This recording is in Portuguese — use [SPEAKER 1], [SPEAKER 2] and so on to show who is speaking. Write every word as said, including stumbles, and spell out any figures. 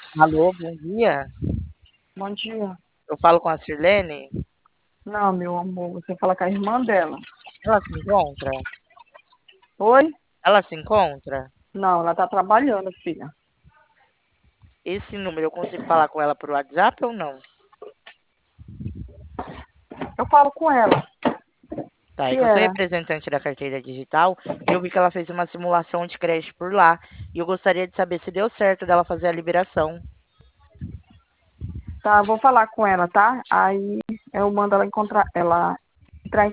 [SPEAKER 1] Alô, bom dia.
[SPEAKER 2] Bom dia.
[SPEAKER 1] Eu falo com a Sirlene?
[SPEAKER 2] Não, meu amor, você fala com a irmã dela.
[SPEAKER 1] Ela se encontra?
[SPEAKER 2] Oi?
[SPEAKER 1] Ela se encontra?
[SPEAKER 2] Não, ela tá trabalhando, filha.
[SPEAKER 1] Esse número eu consigo falar com ela por WhatsApp ou não?
[SPEAKER 2] Eu falo com ela.
[SPEAKER 1] Tá, é
[SPEAKER 2] Que
[SPEAKER 1] que eu sou
[SPEAKER 2] era?
[SPEAKER 1] representante da carteira digital e eu vi que ela fez uma simulação de creche por lá. E eu gostaria de saber se deu certo dela fazer a liberação.
[SPEAKER 2] Tá, eu vou falar com ela, tá? Aí eu mando ela encontrar ela